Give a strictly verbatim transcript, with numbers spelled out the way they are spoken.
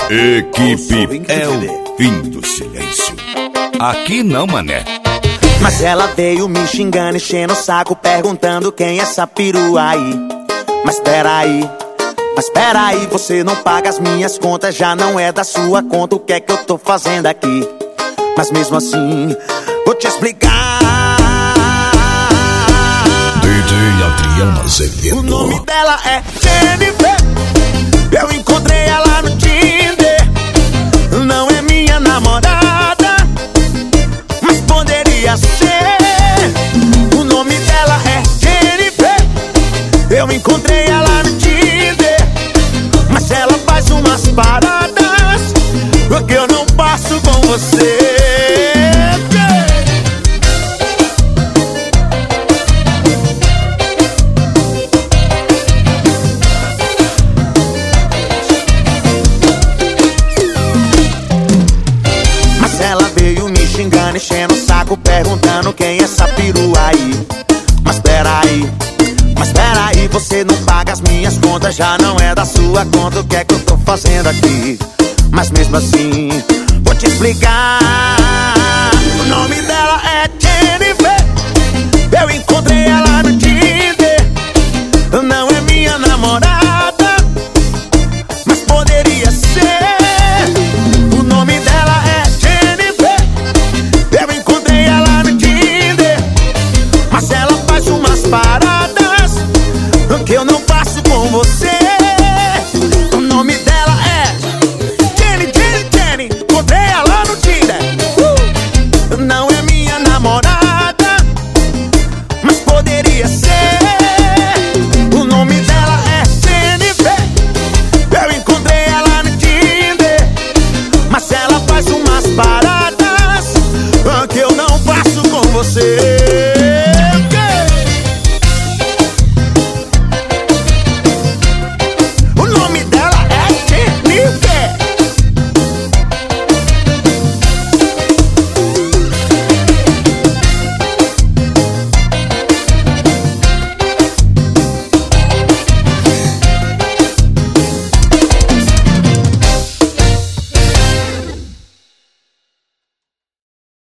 Equipe é o fim do silêncio. Aqui não, mané. Mas ela veio me xingando, enchendo o saco, perguntando quem é essa perua aí. Mas peraí, mas peraí, você não paga as minhas contas, já não é da sua conta, o que é que eu tô fazendo aqui? Mas mesmo assim, vou te explicar. D J Adriano Azevedo. O nome dela é Jennifer, eu encontrei ela no Tinder. Não é minha namorada, mas poderia ser. O nome dela é Jennifer, eu encontrei ela no Tinder. Mas ela faz umas paradas que eu não passo com você. Mas ela veio me xingando, enchendo o saco, perguntando quem é essa perua aí. Mas peraí, mas peraí, você não paga as minhas contas, já não é da sua conta, o que é que eu tô fazendo aqui? Mas mesmo assim, vou te explicar. O nome dela é Jennifer, eu encontrei ela no Tinder. Não é minha namorada, mas poderia ser. O nome dela é Jennifer, eu encontrei ela no Tinder. Mas ela faz umas paradas que eu não faço com você. O nome dela é Jenny, Jenny, Jenny, encontrei ela no Tinder. uh! Não é minha namorada, mas poderia ser.